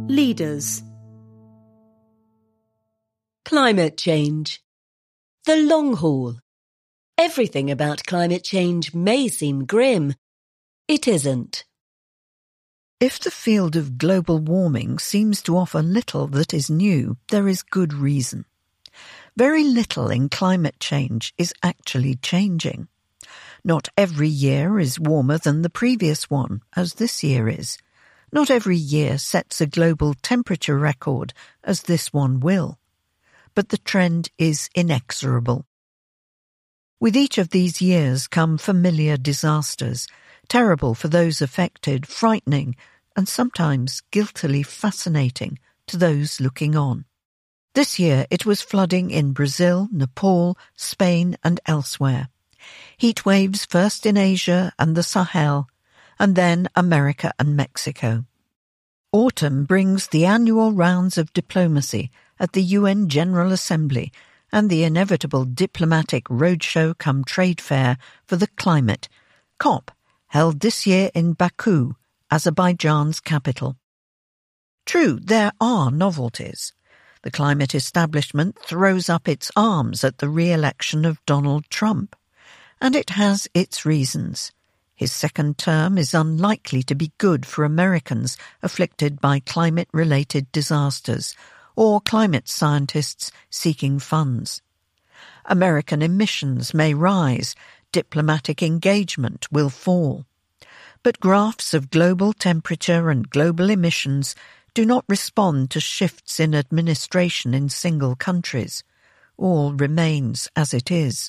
Leaders. Climate change. The long haul. Everything about climate change may seem grim. It isn't. If the field of global warming seems to offer little that is new, there is good reason. Very little in climate change is actually changing. Not every year is warmer than the previous one, as this year is. Not every year sets a global temperature record, as this one will. But the trend is inexorable. With each of these years come familiar disasters, terrible for those affected, frightening, and sometimes guiltily fascinating to those looking on. This year it was flooding in Brazil, Nepal, Spain and elsewhere. Heat waves first in Asia and the Sahel, and then America and Mexico. Autumn brings the annual rounds of diplomacy at the UN General Assembly and the inevitable diplomatic roadshow come trade fair for the climate, COP, held this year in Baku, Azerbaijan's capital. True, there are novelties. The climate establishment throws up its arms at the re-election of Donald Trump, and it has its reasons. His second term is unlikely to be good for Americans afflicted by climate-related disasters or climate scientists seeking funds. American emissions may rise, diplomatic engagement will fall. But graphs of global temperature and global emissions do not respond to shifts in administration in single countries. All remains as it is.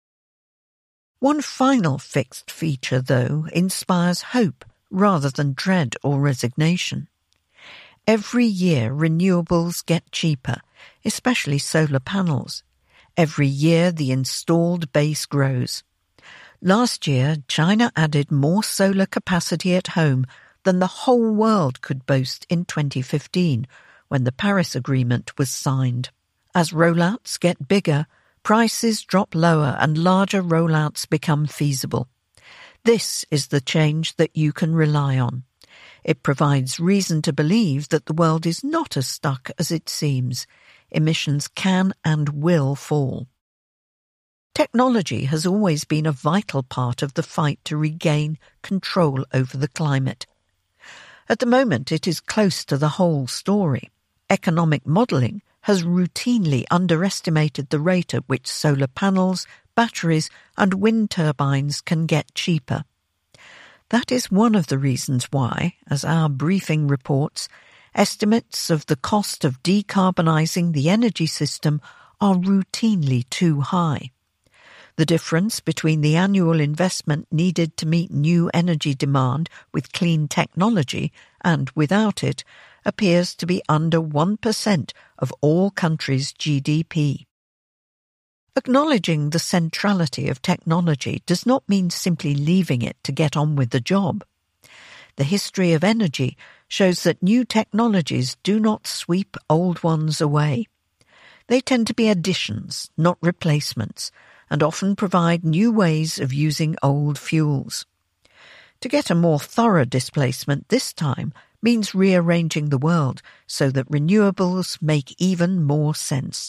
One final fixed feature, though, inspires hope rather than dread or resignation. Every year renewables get cheaper, especially solar panels. Every year the installed base grows. Last year, China added more solar capacity at home than the whole world could boast in 2015, when the Paris Agreement was signed. As rollouts get bigger, prices drop lower and larger rollouts become feasible. This is the change that you can rely on. It provides reason to believe that the world is not as stuck as it seems. Emissions can and will fall. Technology has always been a vital part of the fight to regain control over the climate. At the moment, it is close to the whole story. Economic modelling has routinely underestimated the rate at which solar panels, batteries and wind turbines can get cheaper. That is one of the reasons why, as our briefing reports, estimates of the cost of decarbonising the energy system are routinely too high. The difference between the annual investment needed to meet new energy demand with clean technology and without it appears to be under 1% of all countries' GDP. Acknowledging the centrality of technology does not mean simply leaving it to get on with the job. The history of energy shows that new technologies do not sweep old ones away. They tend to be additions, not replacements, and often provide new ways of using old fuels. To get a more thorough displacement this time means rearranging the world so that renewables make even more sense.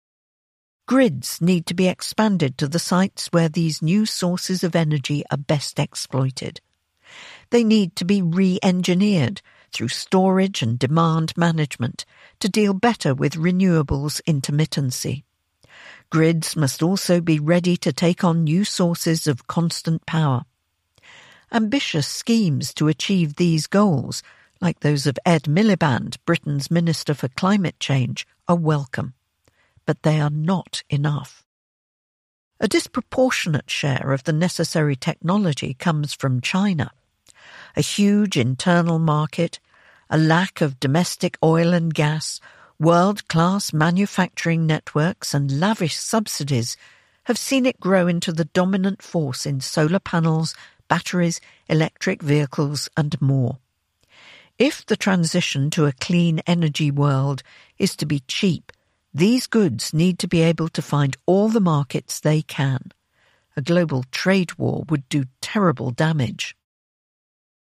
Grids need to be expanded to the sites where these new sources of energy are best exploited. They need to be re-engineered through storage and demand management to deal better with renewables intermittency. Grids must also be ready to take on new sources of constant power. Ambitious schemes to achieve these goals, like those of Ed Miliband, Britain's Minister for Climate Change, are welcome. But they are not enough. A disproportionate share of the necessary technology comes from China. A huge internal market, a lack of domestic oil and gas, world-class manufacturing networks and lavish subsidies have seen it grow into the dominant force in solar panels, batteries, electric vehicles and more. If the transition to a clean energy world is to be cheap, these goods need to be able to find all the markets they can. A global trade war would do terrible damage.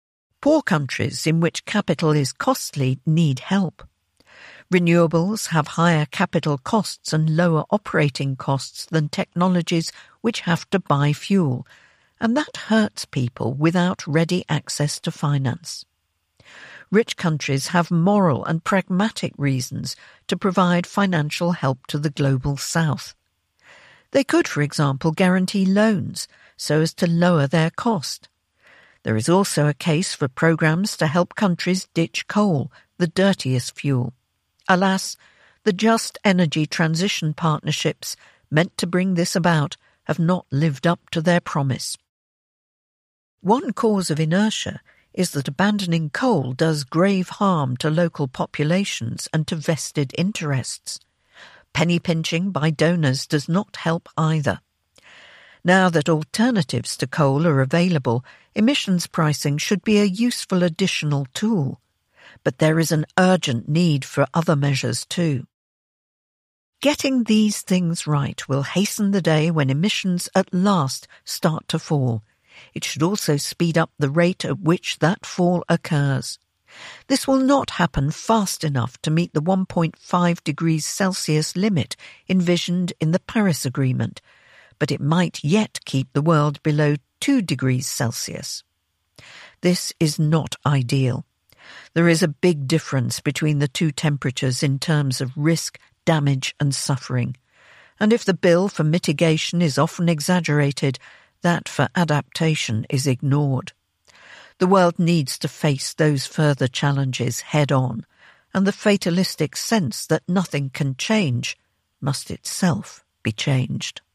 Poor countries in which capital is costly need help. Renewables have higher capital costs and lower operating costs than technologies which have to buy fuel, and that hurts people without ready access to finance. Rich countries have moral and pragmatic reasons to provide financial help to the global south. They could, for example, guarantee loans so as to lower their cost. There is also a case for programs to help countries ditch coal, the dirtiest fuel. Alas, the Just Energy Transition Partnerships meant to bring this about have not lived up to their promise. One cause of inertia is that abandoning coal does grave harm to local populations and to vested interests. Penny pinching by donors does not help either. Now that alternatives to coal are available, emissions pricing should be a useful additional tool. But there is an urgent need for other measures too. Getting these things right will hasten the day when emissions at last start to fall. It should also speed up the rate at which that fall occurs. This will not happen fast enough to meet the 1.5 degrees Celsius limit envisioned in the Paris Agreement, but it might yet keep the world below 2 degrees Celsius. This is not ideal. There is a big difference between the two temperatures in terms of risk, damage and suffering, and if the bill for mitigation is often exaggerated, that for adaptation is ignored. The world needs to face those further challenges head-on, and the fatalistic sense that nothing can change must itself be changed.